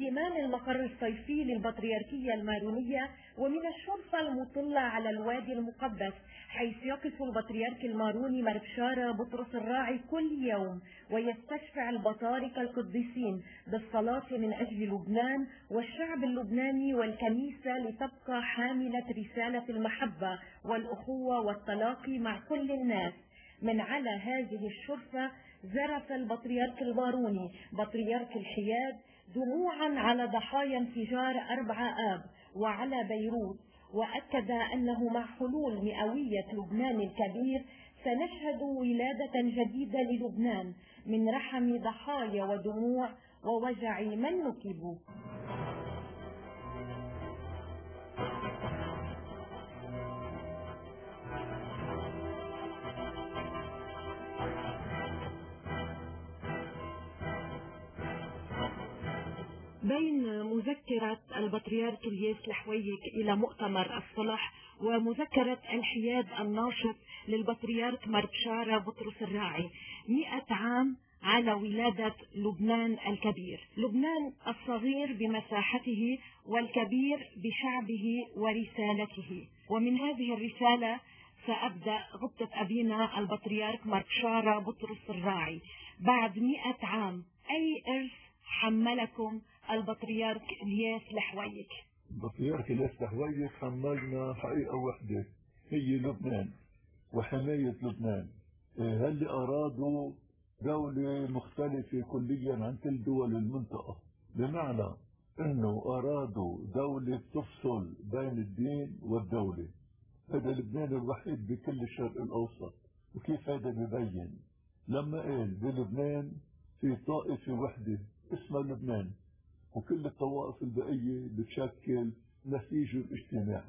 كمان المقر الصيفي للبطريركية المارونية، ومن الشرفة المطلة على الوادي المقدس، حيث يقف البطريرك الماروني مربشارة بطرس الراعي كل يوم ويستشفع البطاركة القديسين بالصلاة من أجل لبنان والشعب اللبناني والكنيسة، لتبقى حاملة رسالة المحبة والأخوة والتلاقي مع كل الناس. من على هذه الشرفة زرف البطريرك الماروني بطريرك الحياد دموعا على ضحايا انفجار 4 آب وعلى بيروت، وأكد أنه مع حلول مئوية لبنان الكبير سنشهد ولادة جديدة للبنان من رحم ضحايا ودموع ووجع من نكبوا. بين مذكرة البطريرك الياس الحويك إلى مؤتمر الصلح ومذكرة الحياد الناشط للبطريرك مربشارة بطرس الراعي 100 عام على ولادة لبنان الكبير، لبنان الصغير بمساحته والكبير بشعبه ورسالته. ومن هذه الرسالة سأبدأ غبطة أبينا البطريرك مربشارة بطرس الراعي. بعد 100 عام أي إرث حملكم البطريرك الياس الحويك؟ البطريرك الياس الحويك حملنا حقيقة واحدة، هي لبنان وحماية لبنان. هل أرادوا دولة مختلفة كليا عن كل دول المنطقة، بمعنى أنه أرادوا دولة تفصل بين الدين والدولة. هذا لبنان الوحيد بكل الشرق الأوسط. وكيف هذا ببين؟ لما قال بلبنان في طائفة وحدة اسمها لبنان، وكل الطوائف البقية بتشكل نسيج الاجتماعي.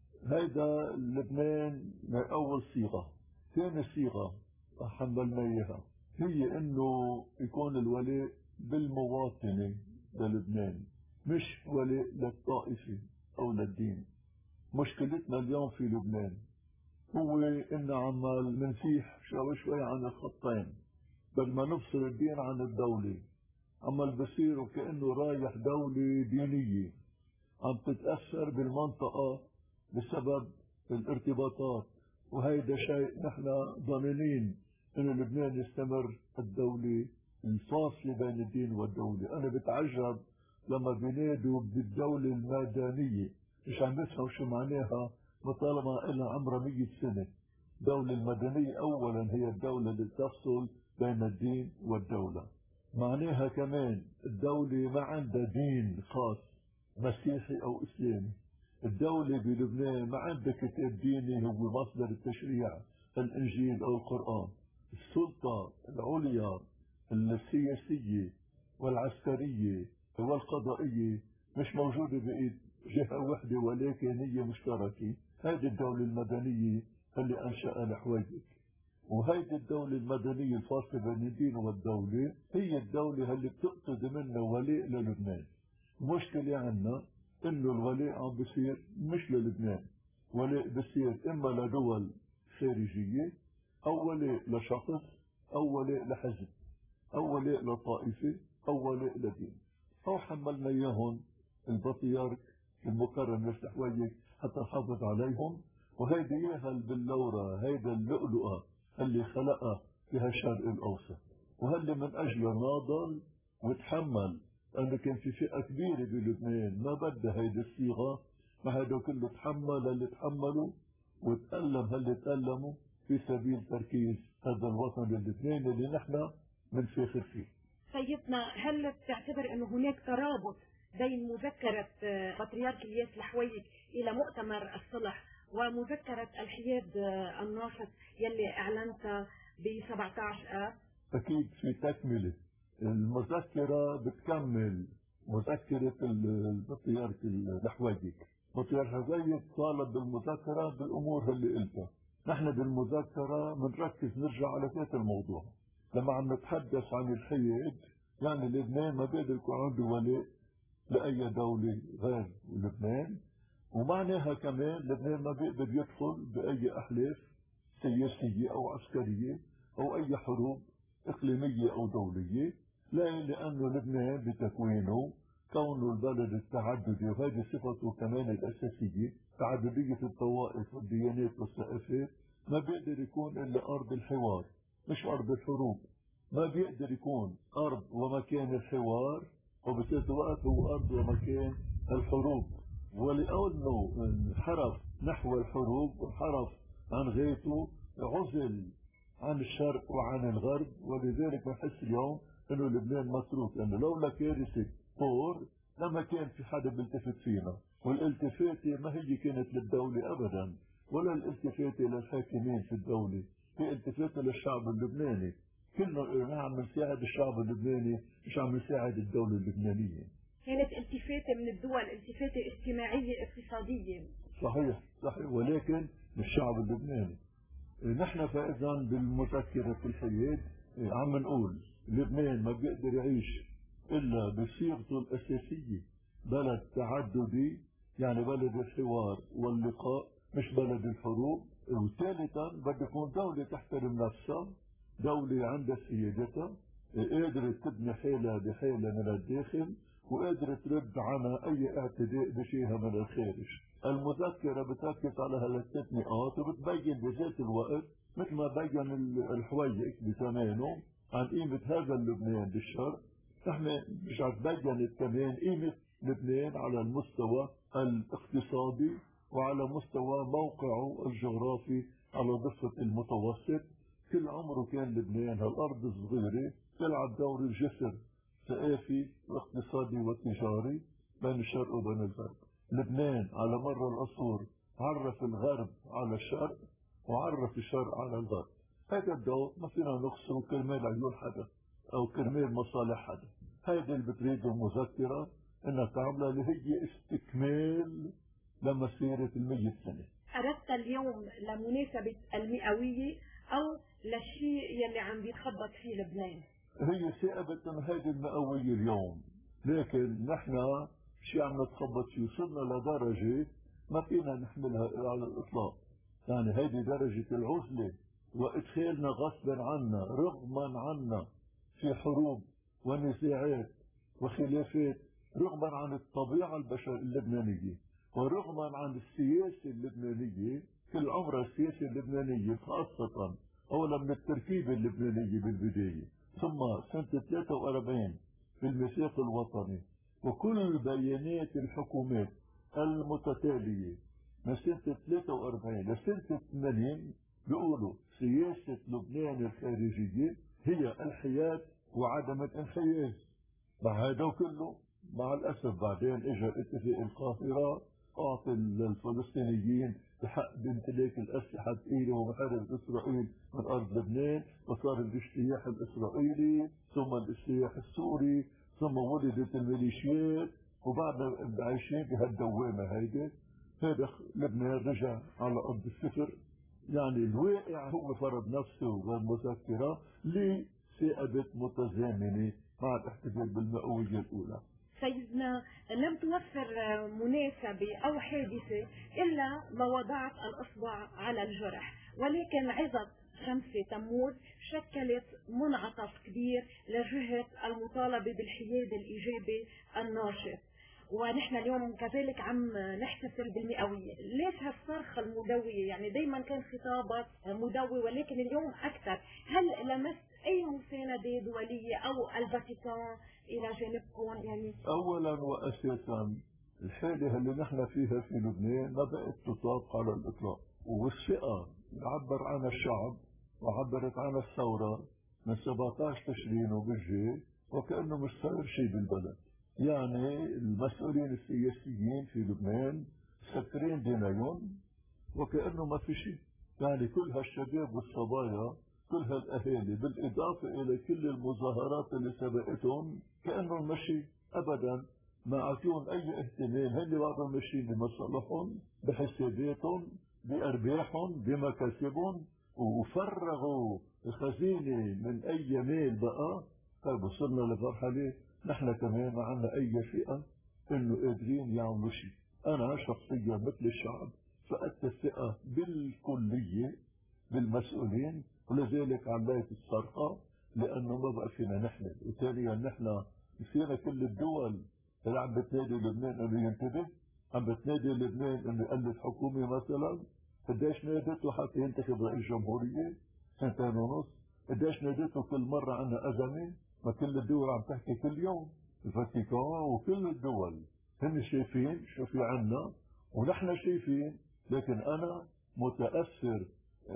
هيدا لبنان من أول صيغة. ثاني صيغة حملنا إياها هي إنه يكون الولاء بالمواطنة للبنان، مش ولاء للطائفة أو للدين. مشكلتنا اليوم في لبنان هو إن عمال منفيح شوي عن الخطين، بل ما نفصل الدين عن الدولة. عمال بصير وكأنه رايح دولة دينية عم تتأثر بالمنطقة بسبب الارتباطات، وهيدا شيء نحن ضامنين إنه لبنان يستمر الدولة الفاصلة بين الدين والدولة. أنا بتعجب لما بينادوا بالدولة المدنية، مش عم بفهم شو معناها طالما إلها عمرها 100 سنة. الدولة المدنية أولا هي الدولة اللي تفصل بين الدين والدولة. معناها كمان الدولة ما عندها دين خاص مسيحي أو إسلامي. الدولة بلبنان ما عندها كتاب ديني هو مصدر التشريع الإنجيل أو القرآن. السلطة العليا السياسية والعسكرية والقضائية مش موجودة بإيد جهة واحدة، ولكن هي مشتركة. هذه الدولة المدنية اللي أنشأها الحويك. وهيدي الدولة المدنية الفاصلة بين الدين والدولة هي الدولة اللي بتقتضي منا ولاء للبنان. المشكلة عنا إنه الولاء عم بصير مش للبنان، ولاء بصير إما لدول خارجية أو ولاء لشخص أو ولاء لحزب أو ولاء لطائفة أو ولاء لدين. أو حملنا إياهم البطريرك المكرم الحويك حتى نحافظ عليهم. وهيدي إياها باللورة، هيدا اللؤلؤة اللي خلقها في الشرق الأوسط، وهل من أجله ناضل وتحمل أنه كان في فئة كبيرة بلبنان ما بدها هيدي الصيغة. ما هذا كله تحمل اللي تحملوا وتألم اللي تألموا في سبيل تركيز هذا الوطن اللبناني اللي نحن منفخر فيه. سيدنا، هل تعتبر أنه هناك ترابط بين مذكرة بطريرك الياس الحويك إلى مؤتمر الصلح ومذكرة الحياد الناشط يلي أعلنت ب17 آب؟ أكيد في تكملة. المذكرة بتكمل مذكرة البطريرك الحويك. البطريرك الحويك طالب بالمذكرة بالأمور اللي قلتها. نحن بالمذكرة بنركز نرجع على ذات الموضوع. لما عم نتحدث عن الحياد يعني لبنان ما بيقدر يكون عنده ولاء لأي دولة غير لبنان، ومعناها كمان لبنان ما بيقدر يدخل بأي أحلاف سياسية أو عسكرية أو أي حروب إقليمية أو دولية. لا، لأنه لبنان بتكوينه كونه البلد التعددي، وهذه صفته كمان الأساسية، تعددية الطوائف والديانات والثقافات، ما بيقدر يكون إلا أرض الحوار مش أرض الحروب. ما بيقدر يكون أرض ومكان الحوار وبذات الوقت هو أرض ومكان الحروب. ولأنه انحرف نحو الحروب وانحرف عن غايته، عزل عن الشرق وعن الغرب. ولذلك بنحس اليوم انه لبنان متروك، لانه لولا كارثه طور لما كان في حدا بيلتفت فينا. والالتفاته ما هي كانت للدوله ابدا، ولا الالتفاته للحاكمين في الدوله، هي التفاته للشعب اللبناني. كلنا عم نساعد الشعب اللبناني، مش عم نساعد الدوله اللبنانيه. كانت التفاته من الدول، التفاته اجتماعيه اقتصاديه. صحيح صحيح، ولكن للشعب اللبناني. نحن فإذا بالمذكرة في الحياة عم نقول لبنان ما بيقدر يعيش إلا بصيغته الأساسية بلد تعددي، يعني بلد الحوار واللقاء مش بلد الحروب. وثالثا بده يكون دولة تحترم نفسها، دولة عندها سيادتها، قادرة تبني حالها بحالها من الداخل، وقادرة ترد عنها أي اعتداء بشيها من الخارج. المذكرة بتركز على هالثلاث نقاط، وبتبين بذات الوقت مثل ما بين الحويك بزمانه عن قيمة هذا اللبنان بالشرق. نحن مش بينت كمان قيمة لبنان على المستوى الاقتصادي وعلى مستوى موقعه الجغرافي على ضفة المتوسط. كل عمره كان لبنان هالأرض الصغيرة تلعب دور الجسر ثقافي واقتصادي وتجاري بين الشرق وبين الغرب. لبنان على مر العصور عرف الغرب على الشرق وعرف الشرق على الغرب. هذا الدور ما فينا نقصره كرمال عيون حدا او كرمال مصالح حدا. هيدا اللي بتريده المذكرة انها تعملها، اللي هي استكمال لمسيرة 100 سنة. أردت اليوم لمناسبة المئوية أو للشيء يلي عم بيتخبط فيه لبنان؟ هي ثابت من هذه المئوية اليوم، لكن نحن شيء عم نتخبط فيه. وصلنا لدرجة ما فينا نحملها على الإطلاق. يعني هذه درجة العزلة وإدخالنا غصبا عنا رغما عنا في حروب ونزاعات وخلافات، رغما عن الطبيعة البشرية اللبنانية ورغما عن السياسة اللبنانية. كل عمر السياسة اللبنانية خاصة أولا من التركيبة اللبنانية بالبداية، ثم سنة 43 في الميثاق الوطني وكل بيانات الحكومات المتتالية من سنة 43 لسنة 80 بيقولوا سياسة لبنان الخارجية هي الحياد وعدم الانحياز. مع هذا كله مع الأسف بعدين اجى اتفاق القاهرة أعطي للفلسطينيين بحق بامتلاك الأسلحة الثقيلة ومحاربة إسرائيل من أرض لبنان، وصار الاجتياح الإسرائيلي ثم الاجتياح السوري ثم ولدت الميليشيات، وبعدنا عايشين بهالدوامة هيدي. هذا لبنان رجع على أرض الصفر. يعني الواقع هو فرض نفسه والمذكرة لثائبة متزامنة مع الاحتفال بالمئوية الأولى. سيدنا، لم توفر مناسبة أو حادثة إلا ما وضعت الأصبع على الجرح، ولكن عظة 5 تموز شكلت منعطف كبير لجهة المطالبة بالحياد الإيجابي الناشط. ونحن اليوم كذلك عم نحتفل بالمئوية. ليش هالصرخة المدوية؟ يعني دايما كان خطابك مدوي ولكن اليوم أكثر. هل لمست أي مساندة دولية أو الفاتيكان إلى جانبكم؟ يعني أولا وأساسا الحالة اللي نحن فيها في لبنان ما بقت تطاق على الإطلاق، والثقة اللي عبر عنها الشعب وعبرت عنها الثورة من 17 تشرين وبالجي وكأنه مش صار شيء بالبلد. يعني المسؤولين السياسيين في لبنان سكرين دينايون وكأنه ما في شيء. يعني كل هالشباب والصبايا كل هالأهالي بالإضافة إلى كل المظاهرات اللي سبقتهم كأنه المشي أبدا ما أعطيهم أي اهتمام. هن بعضهم ماشيين بمصالحهم بحساباتهم بأرباحهم بمكاسبهم، وفرغوا الخزينة من أي مال بقى. طيب وصلنا لمرحلة نحن كمان ما عندنا أي فئة إنه قادرين يعملوا شيء. أنا شخصيا مثل الشعب فقدت الثقة بالكلية بالمسؤولين، ولذلك عليت الصرخة لأنه ما بقى فينا نحمل. وثانيا نحن فينا كل الدول هل عم بتنادي لبنان انه ينتبه؟ عم بتنادي لبنان انه يألف حكومة مثلا؟ قديش نادته حتى ينتخب رئيس جمهورية؟ 2.5 سنين. قديش نادته كل مرة عنا أزمة؟ ما كل الدول عم تحكي كل يوم، الفاتيكان وكل الدول هن شايفين شو في عنا ونحن شايفين. لكن أنا متأثر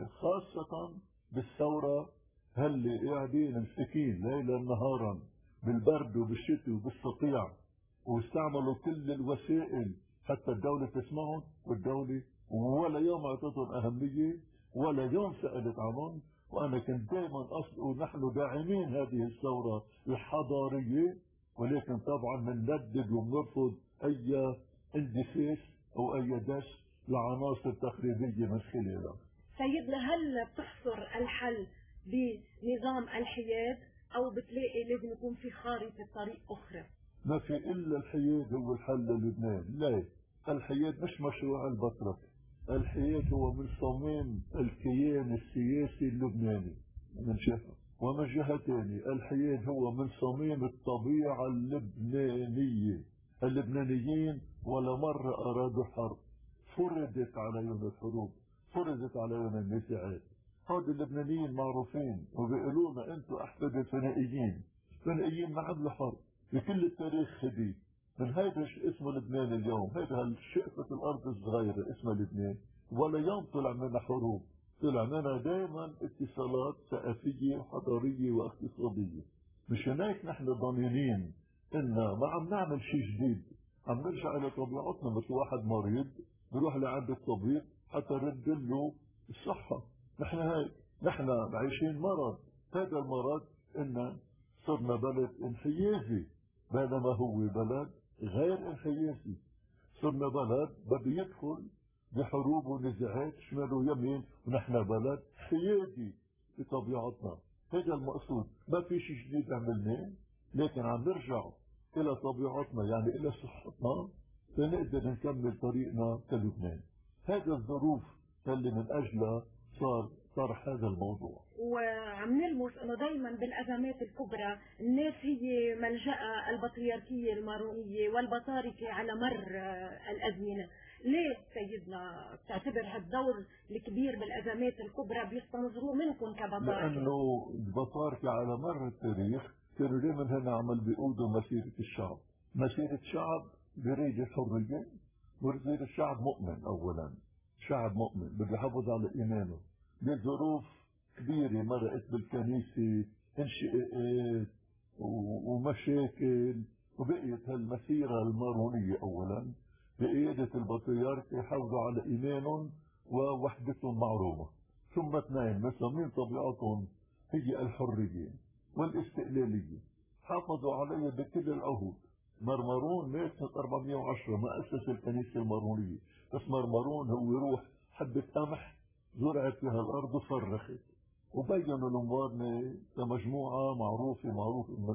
خاصة بالثورة، هاللي قاعدين مسكين ليلا نهارا بالبرد وبالشتاء وبالصقيع، واستعملوا كل الوسائل حتى الدولة تسمعهم، والدولة ولا يوم اعطتهم أهمية ولا يوم سألت عنهم. وأنا كنت دائما أقول نحن داعمين هذه الثورة الحضارية، ولكن طبعا بنندد وبنرفض أي اندفاس أو أي دس لعناصر تخريبية من خلالها. سيدنا، هل بتحصر الحل بنظام الحياد أو بتلاقي لازم يكون في خارطة طريق أخرى؟ ما في إلا الحياد هو الحل للبنان. لا، الحياد مش مشروع البطرك. الحياد هو من صميم الكيان السياسي اللبناني من جهة، ومن جهة ثانية الحياد هو من صميم الطبيعة اللبنانية. اللبنانيين ولا مرة أرادوا حرب، فرضت عليهم الحروب، فرضت عليهم النزاعات. هذول اللبنانيين معروفين وبيقولوا لنا انتم احفاد الفنائيين. الفنائيين ما عملوا حرب بكل التاريخ هدي. من هيدا اسمه لبنان اليوم، هيدا هالشقفة الارض الصغيرة اسمها لبنان، ولا يوم طلع منها حروب، طلع منها دائما اتصالات ثقافية وحضارية واقتصادية. مشان هيك نحن ضامنين ان ما عم نعمل شيء جديد، عم نرجع الى طبيعتنا. مثل واحد مريض بيروح لعند الطبيب حتى يرد له الصحة. نحن هيك، نحن عايشين مرض. هذا المرض ان صرنا بلد انحيازي بينما هو بلد غير انحيازي. صرنا بلد بده يدخل بحروب ونزاعات شمال ويمين، ونحن بلد حيادي بطبيعتنا. هذا المقصود. ما في شيء جديد عملناه، لكن عم نرجع الى طبيعتنا، يعني الى صحتنا، لنقدر نكمل طريقنا كلبنان. هذا الظروف اللي من اجلها صار طرح هذا الموضوع. وعم نلمس انه دائما بالازمات الكبرى الناس هي ملجأ البطريركية المارونية والبطاركة على مر الازمنة. ليه سيدنا بتعتبر هالدور الكبير بالازمات الكبرى بيستنظروا منكم كبطاركة؟ لانه البطاركة على مر التاريخ كانوا دائما هنا عمل بيقودوا مسيرة الشعب. مسيرة شعب بريد الحرية، وريد الشعب مؤمن. اولا شعب مؤمن بده يحافظ على ايمانه. لظروف كبيرة مرقت بالكنيسة، انشقاقات ومشاكل، وبقيت هالمسيرة المارونية اولا بقيادة البطريرك يحافظوا على ايمانهم ووحدتهم مع روما. ثم اثنين من صميم طبيعتهم هي الحرية والاستقلالية، حافظوا عليها بكل العهود. مرمرون مات سنة 410 ما أسس الكنيسة المارونية، بس مرمرون هو روح حبة قمح زرعت فيها الأرض وصرخت، وبينوا الموارنة كمجموعة معروفة من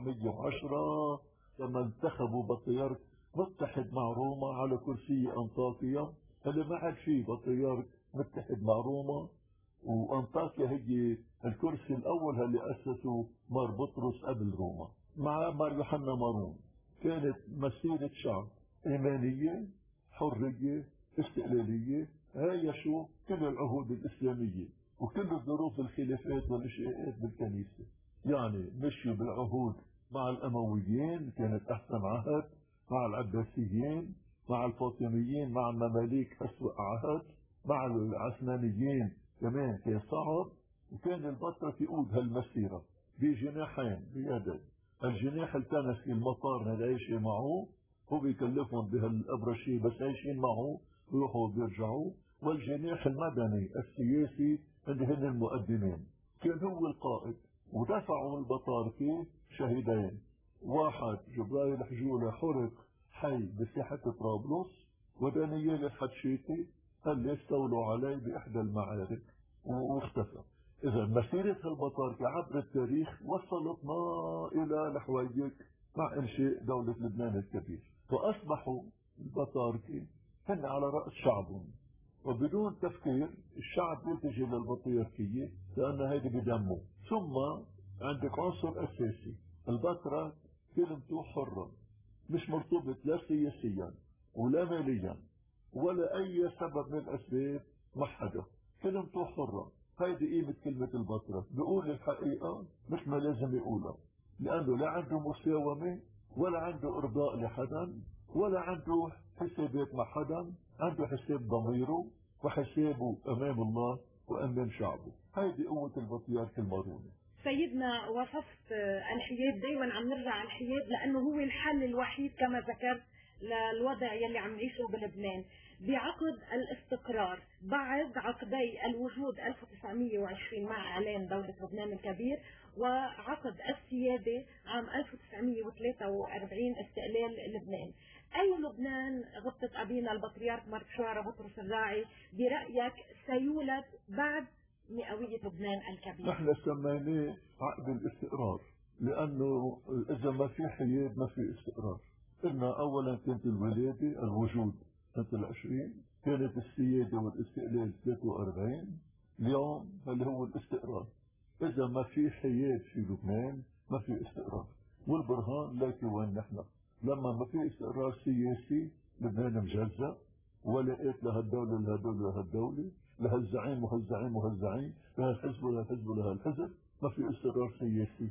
410 لما انتخبوا بطريرك متحد مع روما على كرسي أنطاكيا. اللي ما عاد فيه بطريرك متحد مع روما، وأنطاكيا هي الكرسي الأول اللي أسسه مار بطرس قبل روما مع مار يوحنا مارون. كانت مسيرة شعب إيمانية، حرية، استقلالية، عايشوا كل العهود الإسلامية وكل الظروف الخلافات والإشقاقات بالكنيسة. يعني مشوا بالعهود مع الأمويين كانت أحسن عهد، مع العباسيين، مع الفاطميين، مع المماليك أسوأ عهد، مع العثمانيين كمان كان صعب. وكان البطرك يقود هالمسيرة بجناحين بيدين. الجناح الكنسي المطار اللي عايشين معه هو بيكلفهم بهالأبرشية بس عايشين معه بيروحوا وبيرجعوا، والجناح المدني السياسي اللي هن المقدمين كان هو القائد. ودفعوا البطاركة شهيدين، واحد جبرائيل حجولة حرق حي بساحة طرابلس، ودانيال الحتشيتي اللي استولوا عليه بإحدى المعارك واختفى. إذا مسيرة البطاركة عبر التاريخ وصلتنا إلى لحويك مع إنشاء دولة لبنان الكبير، فأصبحوا البطاركة هن على رأس شعبهم، وبدون تفكير الشعب يلتجئ للبطريركية لأن هيدي بدمه. ثم عندك عنصر أساسي، البطرك كلمته حرة، مش مرتبط لا سياسيا ولا ماليا ولا أي سبب من الأسباب مع حدا، كلمته حرة. هيدي قيمة كلمة البطرة، بيقول الحقيقة مش ما لازم يقولها، لأنه لا عنده مساومة ولا عنده إرضاء لحدا ولا عنده حسابات مع حدا، عنده حساب ضميره وحسابه أمام الله وأمام شعبه. هيدي قوة البطريرك الماروني. سيدنا وصفت الحياد، دايما عم نرجع على الحياد لأنه هو الحل الوحيد كما ذكرت للوضع يلي عم نعيشه بلبنان، بعقد الاستقرار بعد عقدي الوجود 1920 مع إعلان دولة لبنان الكبير، وعقد السيادة عام 1943 استقلال لبنان. أي لبنان غبطة أبينا البطريرك مرشارة بطرس الراعي برأيك سيولد بعد مئوية لبنان الكبير؟ نحن سميناه عقد الاستقرار، لأنه إذا ما في حياد ما في استقرار. قلنا أولا كانت الولادة الوجود سنة 20، كانت السيادة والاستقلال 43، اليوم اللي هو الاستقرار. إذا ما في حياد في لبنان ما في استقرار، والبرهان لكن وين نحن لما ما في استقرار سياسي لبنان مجزأ، ولقيت لهالدولة لهالدولة لهالدولة، لهالزعيم وهالزعيم وهالزعيم، لهالحزب ولهالحزب ولهالحزب، ما في استقرار سياسي.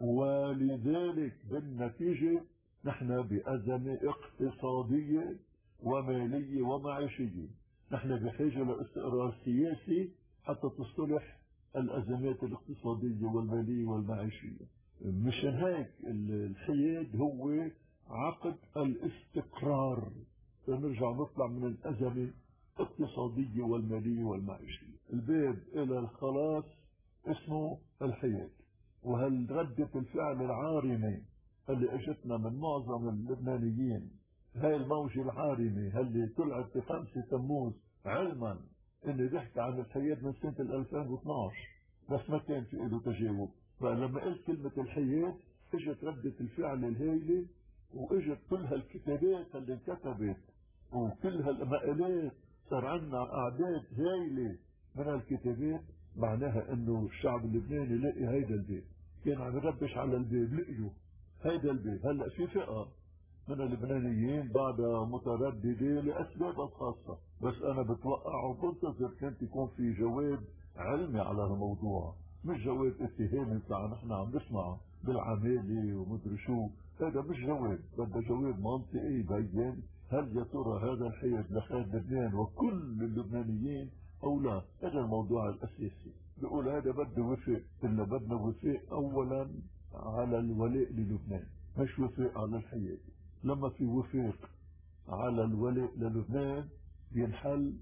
ولذلك بالنتيجة نحن بأزمة اقتصادية ومالية ومعيشية. نحن بحاجة لاستقرار سياسي حتى تصلح الأزمات الاقتصادية والمالية والمعيشية. مشان هيك الحياد هو عقد الاستقرار، فنرجع نطلع من الأزمة الاقتصادية والمالية والمعيشية. الباب إلى الخلاص اسمه الحياد. وهالردة الفعل العارمة اللي اجتنا من معظم اللبنانيين، هاي الموجة العارمة اللي طلعت في 5 تموز علما اني بحكي عن الحياد من سنة 2012 بس ما كان في له تجاوب. فلما قلت كلمة الحياد اجت ردة الفعل الهائلة، واجت كل هالكتابات اللي انكتبت وكل هالمقالات، صار عندنا اعداد هائلة من الكتابات. معناها انه الشعب اللبناني لقي هيدا البيت، كان عم يربش على الباب لقيه هيدا البيت. هلا في فئة من اللبنانيين بعدها مترددة لأسبابها الخاصة، بس أنا بتوقع وبنتظر كانت يكون في جواب علمي على الموضوع، مش جواب اتهامي بتاع نحن عم نسمع بالعمالة ومدري شو. هذا مش جواب، بدنا جواب منطقي يبين هل يا ترى هذا الحياد لخير لبنان وكل اللبنانيين أو لا. هذا الموضوع الأساسي. بيقول هذا بده وفاء، إلا بدنا وفاء أولا على الولاء للبنان، مش وفاء على الحياد. لما في وفاق على الولاء للبنان ينحل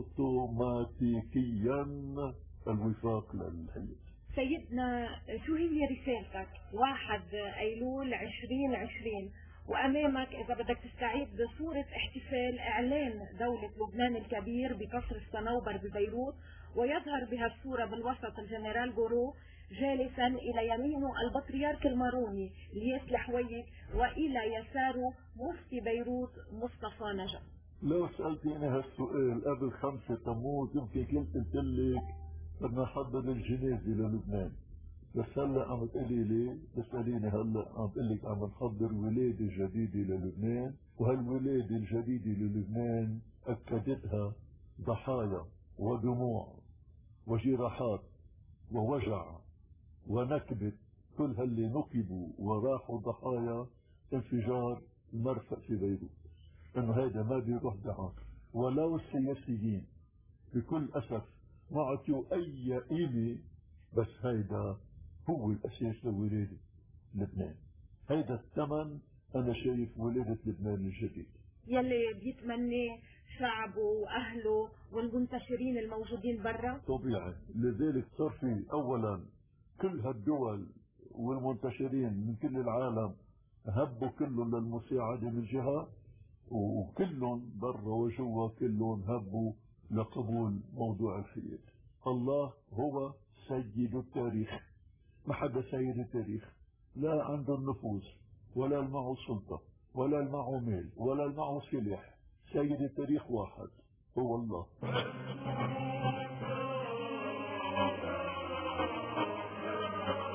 اوتوماتيكيا الوفاق للحياد. سيدنا، شو هي رسالتك 1 أيلول 2020 وأمامك إذا بدك تستعيد صورة احتفال إعلان دولة لبنان الكبير بقصر الصنوبر ببيروت، ويظهر بها الصورة بالوسط الجنرال جورو جالسا إلى يمينه البطريرك الماروني الياس الحويك، وإلى يساره مفتي بيروت مصطفى نجا؟ لو سألتيني هالسؤال قبل 5 تموز يمكن كنت قلت لك بدنا نحضر الجنازة للبنان، بس هلا عم تقولي لي تسأليني هلا عم تقول لك عم نحضر ولادة جديدة للبنان، وهالولادة الجديدة للبنان أكدتها ضحايا ودموع وجراحات ووجع ونكبة. كل هاللي نكبوا وراحوا ضحايا انفجار المرفأ في بيروت، انه هذا ما بيروح دعاء. ولو السياسيين بكل اسف ما عطيوا اي قيمة، بس هيدا هو الاساس لولادة لبنان. هيدا الثمن انا شايف ولادة لبنان الجديد يلي بيتمنى شعبه واهله والمنتشرين الموجودين برا. طبيعي. لذلك صار في اولا كل هالدول والمنتشرين من كل العالم هبوا كلهم للمساعدة من جهة، وكلهم برا وجوا كلهم هبوا لقبول موضوع الحياد. الله هو سيد التاريخ، ما حدا سيد التاريخ، لا عنده النفوذ ولا معه سلطة ولا معه مال ولا معه سلاح. سيد التاريخ واحد هو الله.